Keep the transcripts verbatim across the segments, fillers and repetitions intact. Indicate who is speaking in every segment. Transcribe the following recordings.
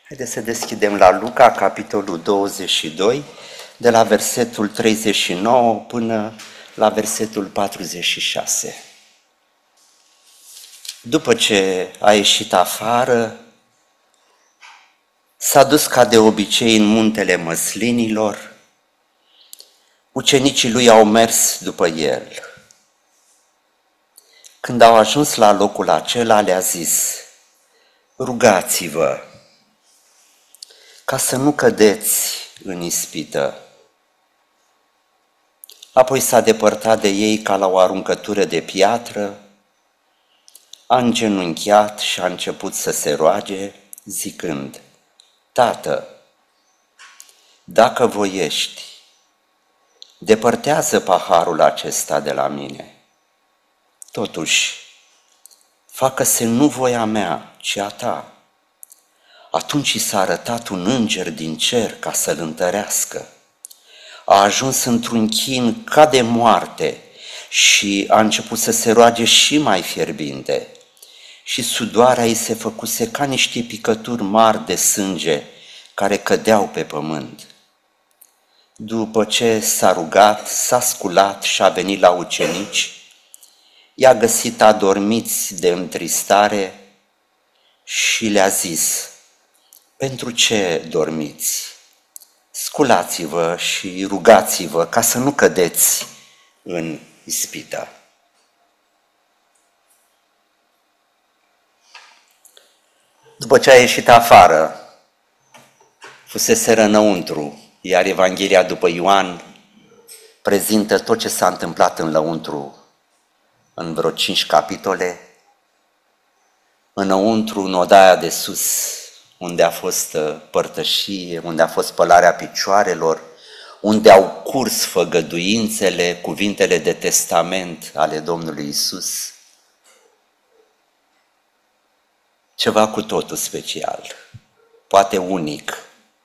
Speaker 1: Haideți să deschidem la Luca, capitolul douăzeci și doi, de la versetul treizeci și nouă până la versetul patruzeci și șase. După ce a ieșit afară, s-a dus ca de obicei în muntele Măslinilor. Ucenicii lui au mers după el. Când au ajuns la locul acela, le-a zis: rugați-vă ca să nu cădeți în ispită. Apoi s-a depărtat de ei ca la o aruncătură de piatră, a îngenunchiat și a început să se roage, zicând: Tată, dacă voiești, depărtează paharul acesta de la mine. Totuși, facă-se nu voia mea, ci a ta. Atunci i s-a arătat un înger din cer ca să-l întărească. A ajuns într-un chin ca de moarte și a început să se roage și mai fierbinte. Și sudoarea ei se făcuse ca niște picături mari de sânge care cădeau pe pământ. După ce s-a rugat, s-a sculat și a venit la ucenici, i-a găsit adormiți de întristare și le-a zis: pentru ce dormiți? Sculați-vă și rugați-vă ca să nu cădeți în ispită. După ce a ieșit afară, fuseseră înăuntru, iar Evanghelia după Ioan prezintă tot ce s-a întâmplat în lăuntru în vreo cinci capitole. Înăuntru, în odaia de sus, unde a fost părtășie, unde a fost spălarea picioarelor, unde au curs făgăduințele, cuvintele de testament ale Domnului Isus. Ceva cu totul special, poate unic.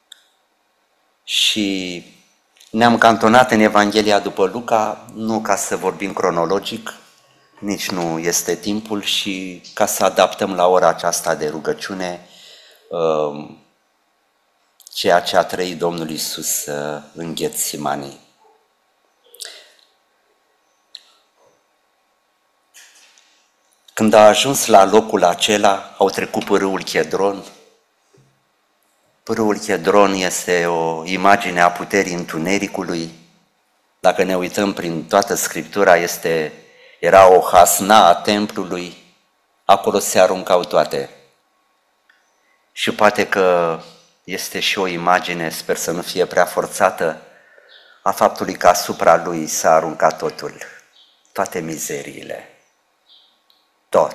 Speaker 1: Și ne-am cantonat în Evanghelia după Luca, nu ca să vorbim cronologic, nici nu este timpul, și ca să adaptăm la ora aceasta de rugăciune ceea ce a trăit Domnul Iisus în Ghetsimani. Când a ajuns la locul acela, au trecut pe râul Chedron. Râul Chedron este o imagine a puterii întunericului. Dacă ne uităm prin toată Scriptura, este, era o hasna a templului, acolo se aruncau toate. Și poate că este și o imagine, sper să nu fie prea forțată, a faptului că asupra lui s-a aruncat totul, toate mizeriile, tot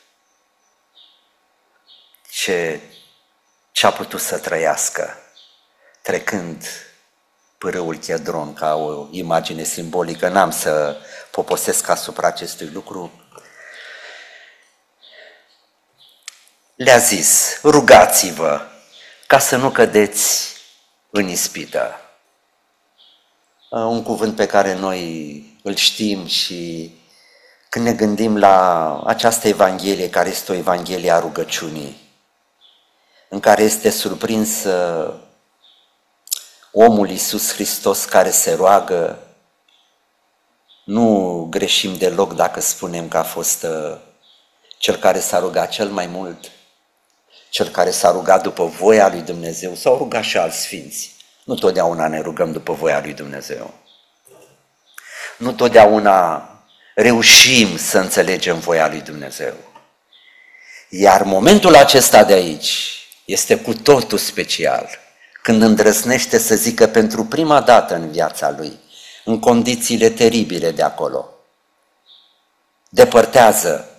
Speaker 1: ce ce-a putut să trăiască, trecând pârâul Chedron ca o imagine simbolică. N-am să poposesc asupra acestui lucru. Le-a zis: rugați-vă ca să nu cădeți în ispită. Un cuvânt pe care noi îl știm și când ne gândim la această Evanghelie, care este o Evanghelie a rugăciunii, în care este surprins omul Iisus Hristos care se roagă, nu greșim deloc dacă spunem că a fost cel care s-a rugat cel mai mult, cel care s-a rugat după voia lui Dumnezeu. S-au rugat și alți sfinți. Nu totdeauna ne rugăm după voia lui Dumnezeu. Nu totdeauna reușim să înțelegem voia lui Dumnezeu. Iar momentul acesta de aici este cu totul special, când îndrăznește să zică pentru prima dată în viața lui, în condițiile teribile de acolo: depărtează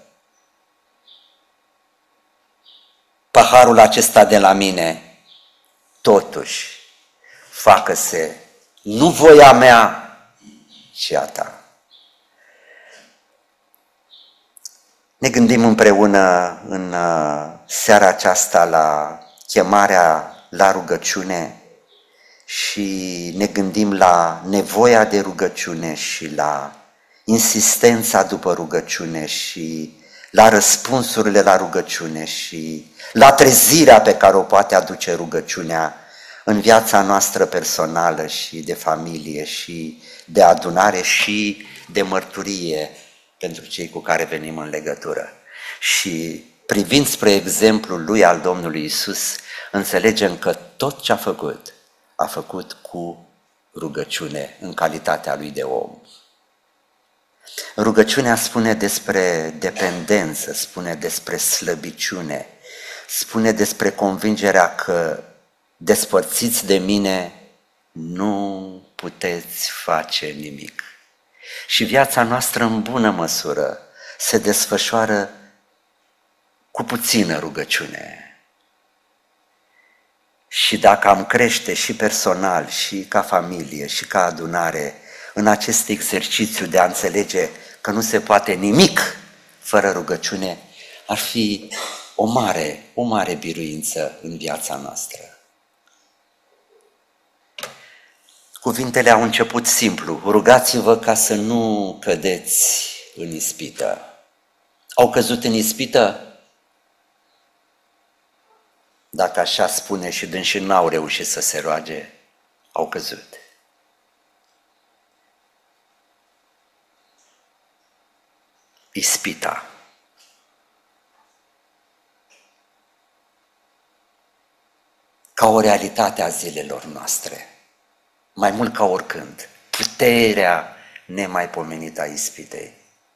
Speaker 1: paharul acesta de la mine, totuși facă-se nu voia mea, ci a ta. Ne gândim împreună în seara aceasta la chemarea la rugăciune și ne gândim la nevoia de rugăciune și la insistența după rugăciune și la răspunsurile la rugăciune și la trezirea pe care o poate aduce rugăciunea în viața noastră personală și de familie și de adunare și de mărturie pentru cei cu care venim în legătură. Și privind spre exemplul lui al Domnului Iisus, înțelegem că tot ce a făcut, a făcut cu rugăciune în calitatea lui de om. Rugăciunea spune despre dependență, spune despre slăbiciune, spune despre convingerea că despărțiți de mine nu puteți face nimic. Și viața noastră în bună măsură se desfășoară cu puțină rugăciune. Și dacă am crește și personal, și ca familie, și ca adunare, în acest exercițiu de a înțelege că nu se poate nimic fără rugăciune, ar fi o mare, o mare biruință în viața noastră. Cuvintele au început simplu: rugați-vă ca să nu cădeți în ispită. Au căzut în ispită? Dacă așa spune și dânsi n-au reușit să se roage, au căzut. Ispita. Ca o realitate a zilelor noastre, mai mult ca oricând, puterea nemaipomenită a ispitei.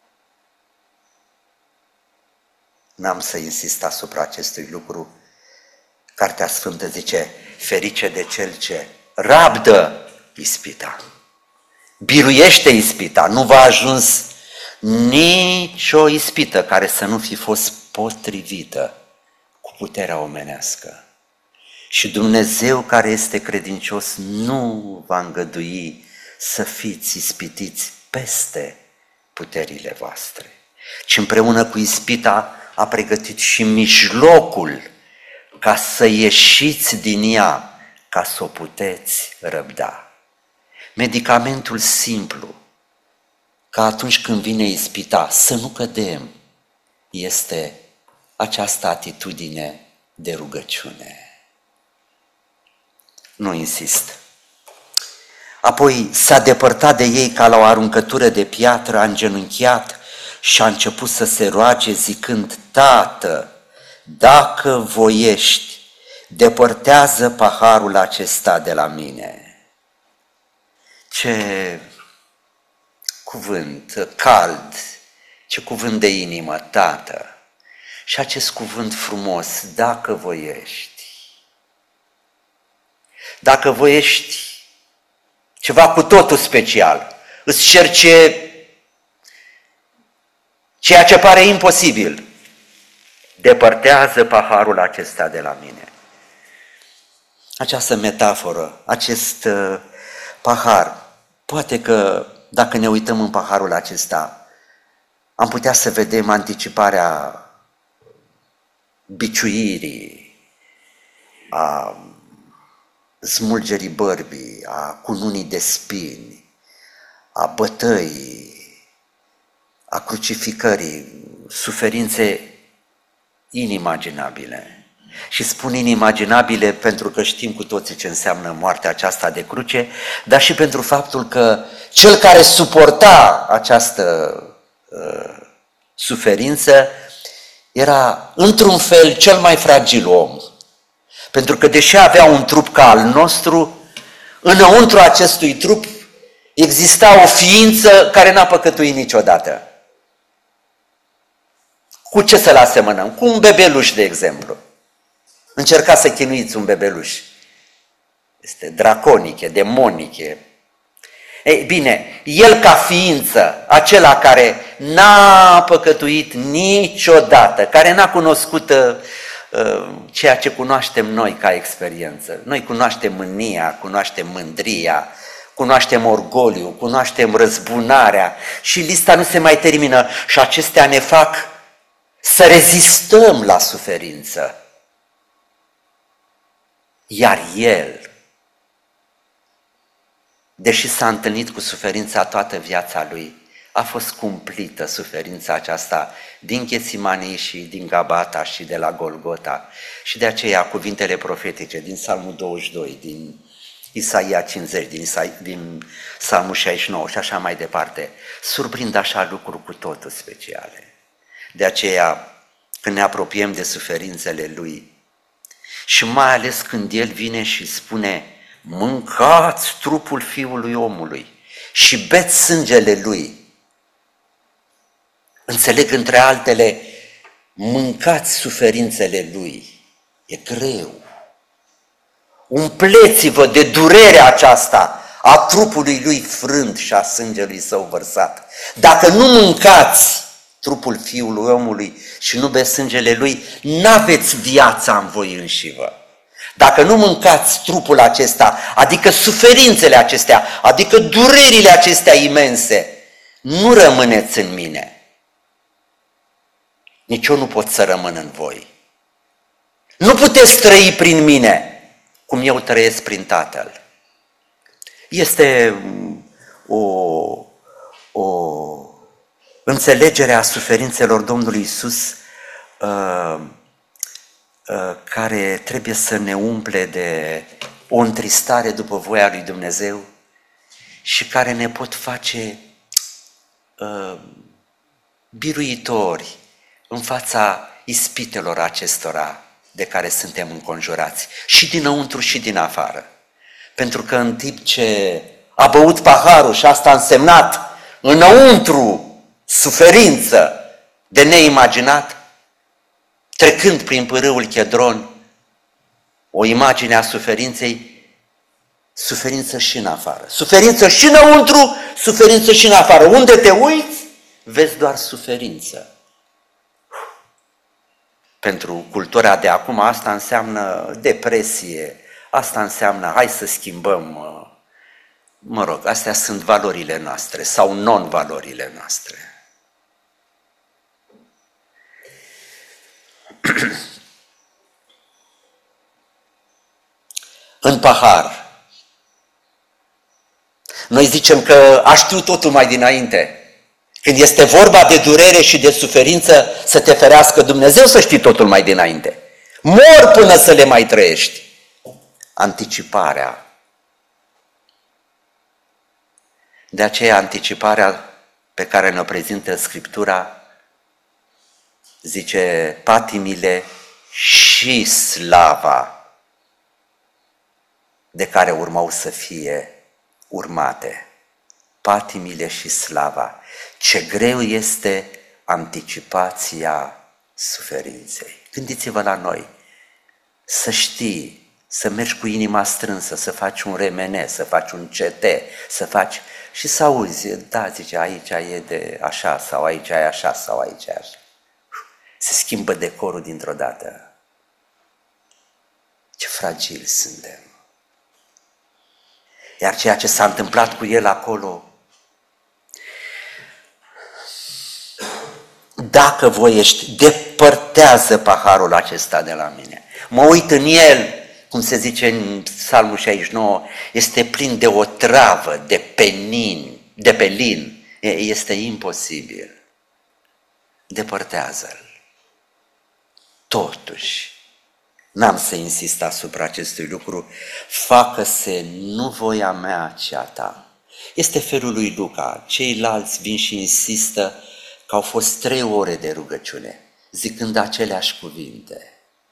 Speaker 1: N-am să insist asupra acestui lucru. Cartea Sfântă zice: ferice de cel ce rabdă ispita, biruiește ispita. Nu v-a ajuns nicio ispită care să nu fi fost potrivită cu puterea omenească. Și Dumnezeu, care este credincios, nu va îngădui să fiți ispitiți peste puterile voastre, ci împreună cu ispita a pregătit și mijlocul ca să ieșiți din ea, ca să o puteți răbda. Medicamentul simplu, ca atunci când vine ispita să nu cădem, este această atitudine de rugăciune. Nu insist. Apoi s-a depărtat de ei ca la o aruncătură de piatră, a îngenunchiat și a început să se roage zicând: Tată, dacă voiești, depărtează paharul acesta de la mine. Ce cuvânt cald, ce cuvânt de inimă, Tată! Și acest cuvânt frumos, dacă voiești. Dacă voiești ceva cu totul special, îți cerce ceea ce pare imposibil, depărtează paharul acesta de la mine. Această metaforă, acest uh, pahar, poate că dacă ne uităm în paharul acesta, am putea să vedem anticiparea biciuirii, a smulgerii bărbii, a cununii de spini, a bătăii, a crucificării, suferințe inimaginabile. Și spun inimaginabile pentru că știm cu toții ce înseamnă moartea aceasta de cruce, dar și pentru faptul că cel care suporta această uh, suferință era într-un fel cel mai fragil om. Pentru că deși avea un trup ca al nostru, înăuntru acestui trup exista o ființă care n-a păcătuit niciodată. Cu ce să-l asemănăm? Cu un bebeluș, de exemplu. Încercați să chinuiți un bebeluș. Este draconic, e demonic. E... Ei bine, el ca ființă, acela care n-a păcătuit niciodată, care n-a cunoscut uh, ceea ce cunoaștem noi ca experiență. Noi cunoaștem mânia, cunoaștem mândria, cunoaștem orgoliu, cunoaștem răzbunarea și lista nu se mai termină și acestea ne fac să rezistăm la suferință. Iar el, deși s-a întâlnit cu suferința toată viața lui, a fost cumplită suferința aceasta din Ghețimanii și din Gabata și de la Golgota. Și de aceea cuvintele profetice din Psalmul douăzeci și doi, din Isaia cincizeci, din, Isa, din Psalmul șaizeci și nouă și așa mai departe, surprind așa lucruri cu totul speciale. De aceea, când ne apropiem de suferințele Lui, și mai ales când El vine și spune, mâncați trupul Fiului Omului și beți sângele Lui, înțeleg între altele, mâncați suferințele Lui, e greu. Umpleți-vă de durerea aceasta a trupului Lui frânt și a sângelui Său vărsat. Dacă nu mâncați trupul Fiului Omului și nu beți sângele Lui, n-aveți viața în voi înșivă. Dacă nu mâncați trupul acesta, adică suferințele acestea, adică durerile acestea imense, nu rămâneți în mine. Nici eu nu pot să rămân în voi. Nu puteți trăi prin mine cum eu trăiesc prin Tatăl. Este o, o înțelegere a suferințelor Domnului Iisus uh, uh, care trebuie să ne umple de o întristare după voia lui Dumnezeu și care ne pot face uh, biruitori în fața ispitelor acestora de care suntem înconjurați, și dinăuntru și din afară. Pentru că în timp ce a băut paharul și asta a însemnat înăuntru suferință de neimaginat, trecând prin pârâul Chedron, o imagine a suferinței, suferință și în afară. Suferință și înăuntru, suferință și în afară. Unde te uiți, vezi doar suferință. Pentru cultura de acum asta înseamnă depresie, asta înseamnă hai să schimbăm, mă rog, astea sunt valorile noastre sau non-valorile noastre. În pahar, noi zicem că a știut totul mai dinainte. Când este vorba de durere și de suferință, să te ferească Dumnezeu să știi totul mai dinainte. Mor până să le mai trăiești. Anticiparea. De aceea anticiparea pe care ne-o prezintă Scriptura zice patimile și slava de care urmau să fie urmate. Patimile și slava. Ce greu este anticipația suferinței. Gândiți-vă la noi, să știi, să mergi cu inima strânsă, să faci un remene, să faci un C T, să faci și să auzi, da, zice, aici e de așa, sau aici e așa, sau aici e așa. Se schimbă decorul dintr-o dată. Ce fragili suntem. Iar ceea ce s-a întâmplat cu el acolo, dacă voiești, depărtează paharul acesta de la mine. Mă uit în el, cum se zice în Psalmul șaizeci și nouă, este plin de otravă, de penin, de pelin. Este imposibil. Depărtează-l. Totuși, n-am să insist asupra acestui lucru, facă-se nu voia mea, ci a ta. Este felul lui Luca. Ceilalți vin și insistă că au fost trei ore de rugăciune, zicând aceleași cuvinte.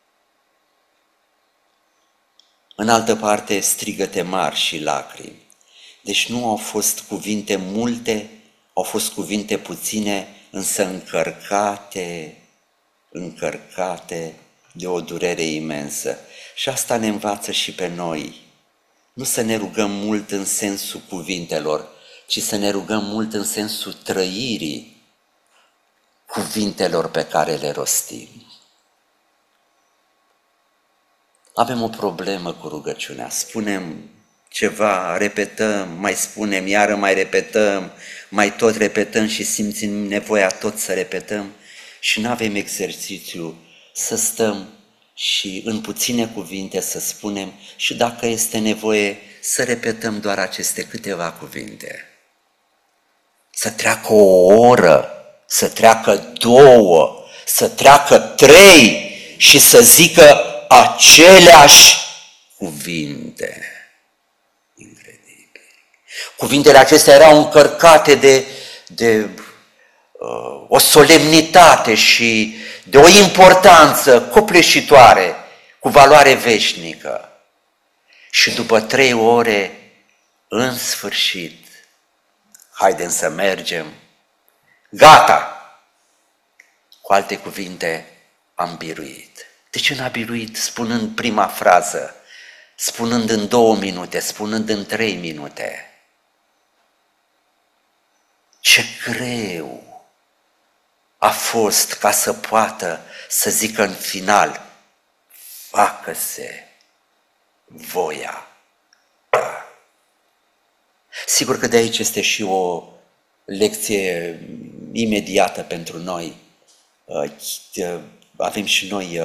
Speaker 1: În altă parte, strigăte mari și lacrimi. Deci nu au fost cuvinte multe, au fost cuvinte puține, însă încărcate, încărcate de o durere imensă. Și asta ne învață și pe noi. Nu să ne rugăm mult în sensul cuvintelor, ci să ne rugăm mult în sensul trăirii cuvintelor pe care le rostim. Avem o problemă cu rugăciunea. Spunem ceva, repetăm, mai spunem, iară mai repetăm, mai tot repetăm și simțim nevoia tot să repetăm și nu avem exercițiu să stăm și în puține cuvinte să spunem și dacă este nevoie să repetăm doar aceste câteva cuvinte. să treacă o oră, să treacă două, să treacă trei și să zică aceleași cuvinte. Incredibil. Cuvintele acestea erau încărcate de, de uh, o solemnitate și de o importanță copleșitoare, cu valoare veșnică. Și după trei ore, în sfârșit, haidem să mergem, gata! Cu alte cuvinte, am biruit. De ce n-a biruit spunând prima frază, spunând în două minute, spunând în trei minute? Ce greu a fost ca să poată să zică în final, facă-se voia ta. Sigur că de aici este și o lecție imediată pentru noi. Avem și noi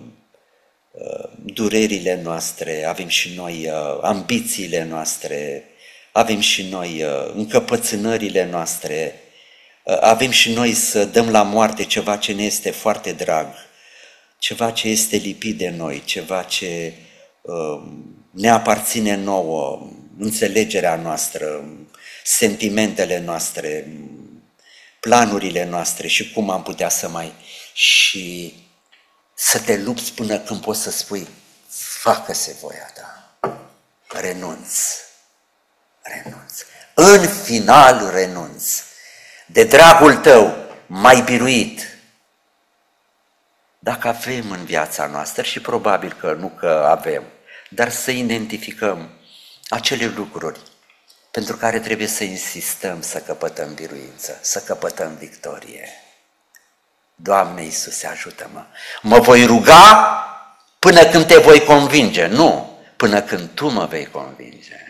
Speaker 1: durerile noastre, avem și noi ambițiile noastre, avem și noi încăpățânările noastre, avem și noi să dăm la moarte ceva ce ne este foarte drag, ceva ce este lipit de noi, ceva ce ne aparține nouă, înțelegerea noastră, sentimentele noastre, planurile noastre și cum am putea să mai... și să te lupți până când poți să spui, facă-se voia ta, renunț, renunț. În final renunț. De dragul tău m-ai biruit. Dacă avem în viața noastră, și probabil că nu că avem, dar să identificăm acele lucruri pentru care trebuie să insistăm să căpătăm biruință, să căpătăm victorie. Doamne Iisuse, ajută-mă! Mă voi ruga până când te voi convinge, nu până când tu mă vei convinge.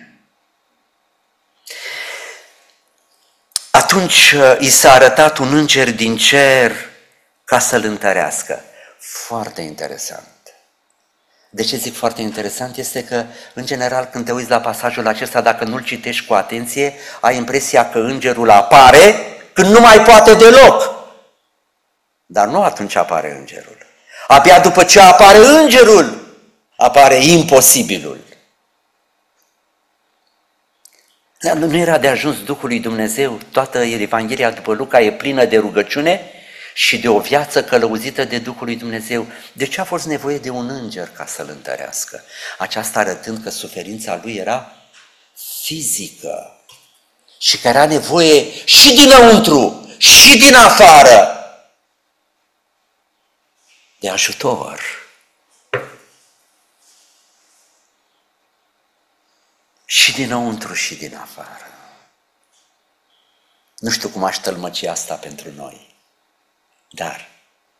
Speaker 1: Atunci i s-a arătat un înger din cer ca să-l întărească. Foarte interesant. De ce zic foarte interesant? Este că, în general, când te uiți la pasajul acesta, dacă nu-l citești cu atenție, ai impresia că îngerul apare când nu mai poate deloc. Dar nu atunci apare îngerul. Abia după ce apare îngerul, apare imposibilul. Dar nu era de ajuns Duhul lui Dumnezeu? Toată Evanghelia după Luca e plină de rugăciune și de o viață călăuzită de Duhul lui Dumnezeu. De ce a fost nevoie de un înger ca să-l întărească? Aceasta arătând că suferința lui era fizică și că era nevoie și dinăuntru și din afară de ajutor. Și dinăuntru și din afară. Nu știu cum aș tălmăci asta pentru noi, dar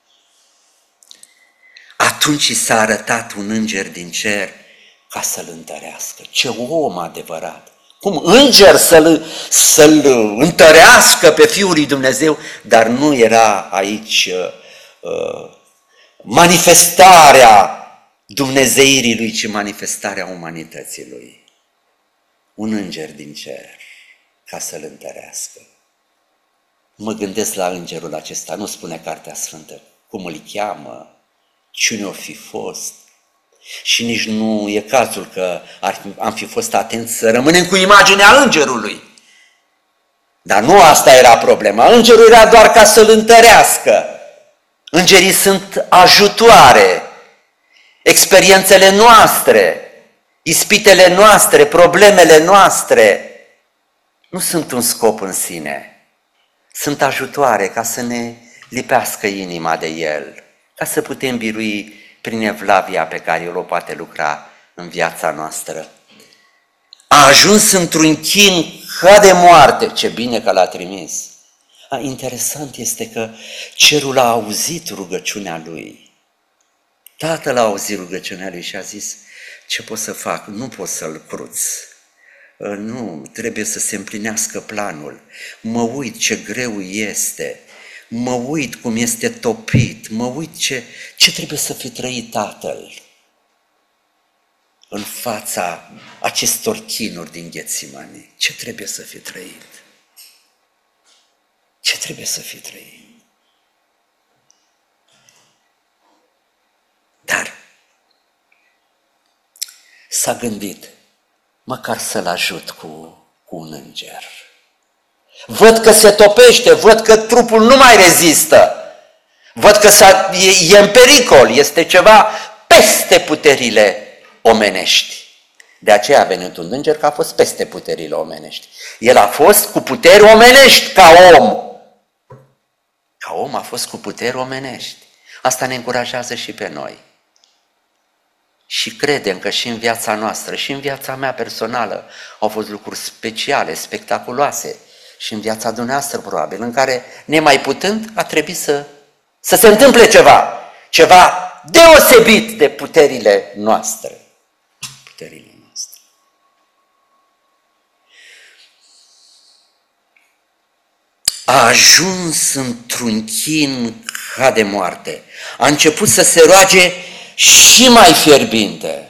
Speaker 1: atunci i s-a arătat un înger din cer ca să-l întărească. Ce om adevărat! Cum înger să-l, să-l întărească pe Fiul lui Dumnezeu, dar nu era aici uh, manifestarea dumnezeirii lui, ci manifestarea umanității lui. Un înger din cer ca să-l întărească. Mă gândesc la îngerul acesta, nu spune Cartea Sfântă cum îl cheamă, cine o fi fost. Și nici nu e cazul că ar fi, am fi fost atenți să rămânem cu imaginea îngerului. Dar nu asta era problema. Îngerul era doar ca să-l întărească. Îngerii sunt ajutoare. Experiențele noastre, ispitele noastre, problemele noastre nu sunt un scop în sine. Sunt ajutoare ca să ne lipească inima de el, ca să putem birui prin evlavia pe care el o poate lucra în viața noastră. A ajuns într-un chin ca de moarte, ce bine că l-a trimis. A, interesant este că cerul a auzit rugăciunea lui. Tatăl a auzit rugăciunea lui și a zis, ce pot să fac? Nu pot să-l cruț. Nu, trebuie să se împlinească planul. Mă uit ce greu este, mă uit cum este topit, mă uit ce, ce trebuie să fi trăit tatăl în fața acestor chinuri din Ghetsimani. Ce trebuie să fi trăit? trebuie să fii trăit. Dar s-a gândit, măcar să-l ajut cu, cu un înger. Văd că se topește, văd că trupul nu mai rezistă, văd că s-a, e, e în pericol, este ceva peste puterile omenești. De aceea a venit un înger, că a fost peste puterile omenești. El a fost cu puteri omenești ca om. Ca om a fost cu puteri omenești. Asta ne încurajează și pe noi. Și credem că și în viața noastră, și în viața mea personală, au fost lucruri speciale, spectaculoase. Și în viața dumneavoastră, probabil, în care, nemai putând, a trebuit să, să se întâmple ceva. Ceva deosebit de puterile noastre. Puterile noastre. A ajuns într-un chin ca de moarte. A început să se roage și mai fierbinte.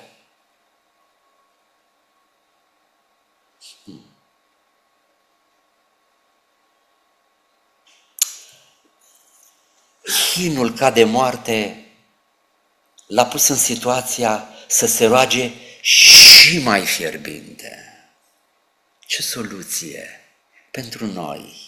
Speaker 1: Chinul ca de moarte l-a pus în situația să se roage și mai fierbinte. Ce soluție pentru noi!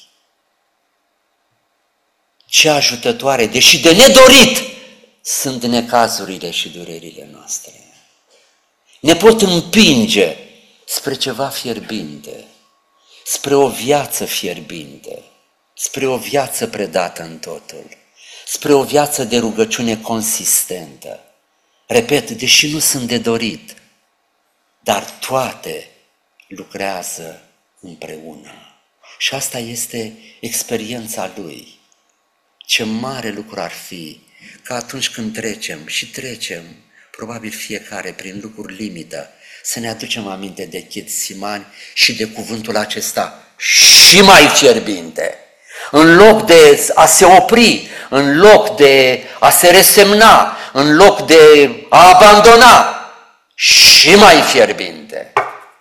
Speaker 1: Ce ajutătoare, deși de nedorit, sunt necazurile și durerile noastre. Ne pot împinge spre ceva fierbinte, spre o viață fierbinte, spre o viață predată în totul, spre o viață de rugăciune consistentă. Repet, deși nu sunt de dorit, dar toate lucrează împreună. Și asta este experiența lui. Ce mare lucru ar fi că atunci când trecem și trecem, probabil fiecare prin lucruri limită, să ne aducem aminte de Ghetsimani și de cuvântul acesta și mai fierbinte. În loc de a se opri, în loc de a se resemna, în loc de a abandona, și mai fierbinte.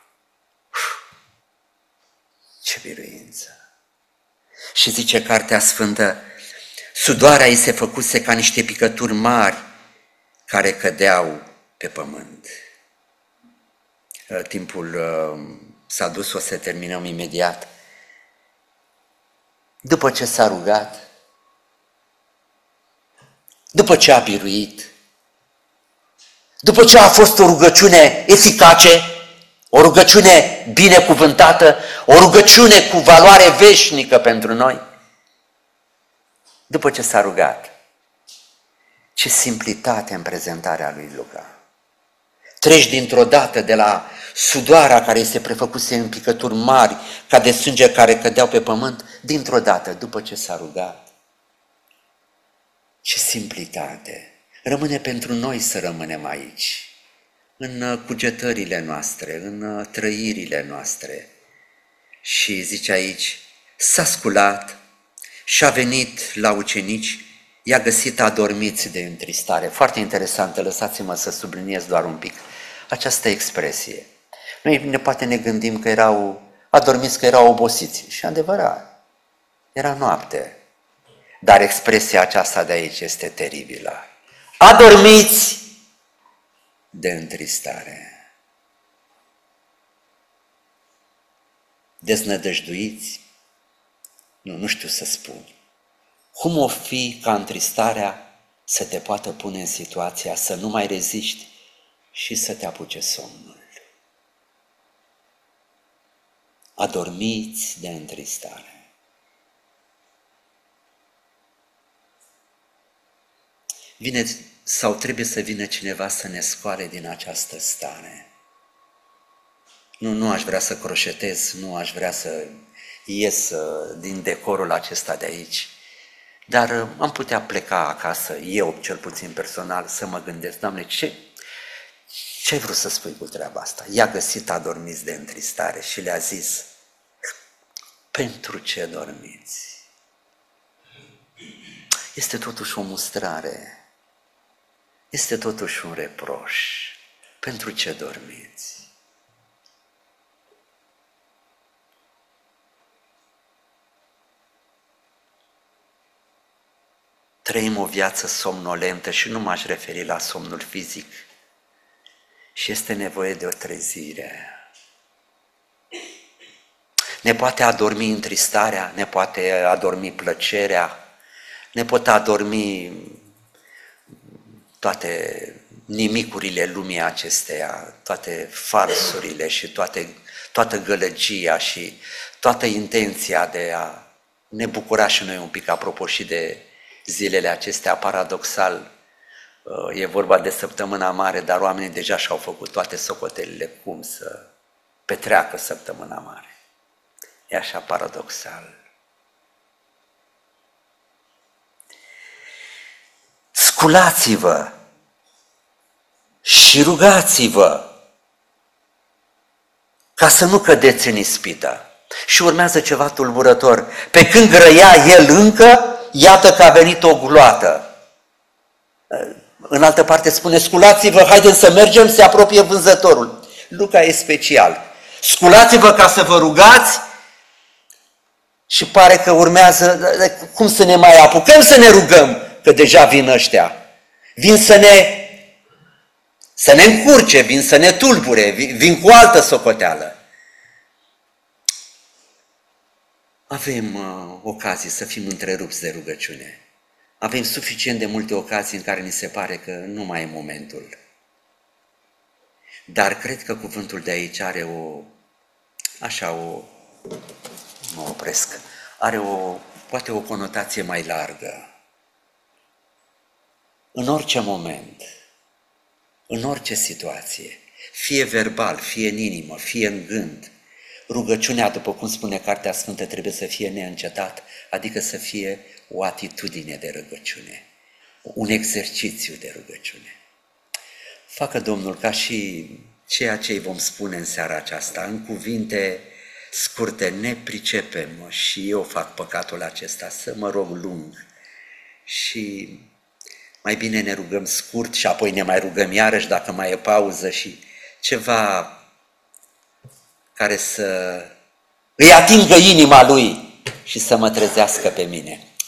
Speaker 1: Ce biruință! Și zice Cartea Sfântă, sudoarea îi se făcuse ca niște picături mari care cădeau pe pământ. Timpul s-a dus, o să terminăm imediat. După ce s-a rugat, după ce a biruit, după ce a fost o rugăciune eficace, o rugăciune binecuvântată, o rugăciune cu valoare veșnică pentru noi, după ce s-a rugat, ce simplitate în prezentarea lui Luca. Treci dintr-o dată de la sudoarea care se prefăcuse în picături mari, ca de sânge care cădeau pe pământ, dintr-o dată, după ce s-a rugat. Ce simplitate! Rămâne pentru noi să rămânem aici, în cugetările noastre, în trăirile noastre. Și zice aici, s-a sculat și a venit la ucenici, i-a găsit adormiți de întristare. Foarte interesantă, lăsați-mă să subliniez doar un pic această expresie. Noi ne poate ne gândim că erau adormiți, că erau obosiți. Și adevărat, era noapte. Dar expresia aceasta de aici este teribilă. Adormiți de întristare. Deznădăjduiți? Nu, nu știu să spun. Cum o fi ca întristarea să te poată pune în situația să nu mai reziști și să te apuce somnul? Adormiți de întristare. Vine sau trebuie să vină cineva să ne scoale din această stare. Nu, nu aș vrea să croșetez, nu aș vrea să ies din decorul acesta de aici, dar am putea pleca acasă, eu cel puțin personal, să mă gândesc, Doamne, ce, ce ai vrut să spui cu treaba asta? I-a găsit adormiți de întristare și le-a zis, pentru ce dormiți? Este totuși o mustrare, este totuși un reproș. Pentru ce dormiți? trăim o viață somnolentă și nu m-aș referi la somnul fizic. Și este nevoie de o trezire. Ne poate adormi întristarea, ne poate adormi plăcerea, ne pot adormi toate nimicurile lumii acesteia, toate farsurile și toate, toată gălăgia și toată intenția de a ne bucura și noi un pic, apropo și de zilele acestea, paradoxal. E vorba de săptămâna mare, dar oamenii deja și-au făcut toate socotelile cum să petreacă săptămâna mare. E așa paradoxal. Sculați-vă și rugați-vă ca să nu cădeți în ispită. Și urmează ceva tulburător. Pe când grăia el încă, iată că a venit o gloată. În altă parte spune, sculați-vă, haideți să mergem, se apropie vânzătorul. Luca e special. Sculați-vă ca să vă rugați și pare că urmează, cum să ne mai apucăm să ne rugăm, că deja vin ăștia. Vin să ne, să ne încurce, vin să ne tulbure, vin cu altă socoteală. Avem uh, ocazii să fim întrerupți de rugăciune. Avem suficient de multe ocazii în care ni se pare că nu mai e momentul. Dar cred că cuvântul de aici are o, așa o, mă opresc, are o, poate o conotație mai largă. În orice moment, în orice situație, fie verbal, fie în inimă, fie în gând, rugăciunea, după cum spune Cartea Sfântă, trebuie să fie neîncetat, adică să fie o atitudine de rugăciune, un exercițiu de rugăciune. Facă Domnul ca și ceea ce îi vom spune în seara aceasta, în cuvinte scurte, ne pricepem și eu fac păcatul acesta, să mă rog lung și mai bine ne rugăm scurt și apoi ne mai rugăm iarăși dacă mai e pauză și ceva care să îi atingă inima lui și să mă trezească pe mine.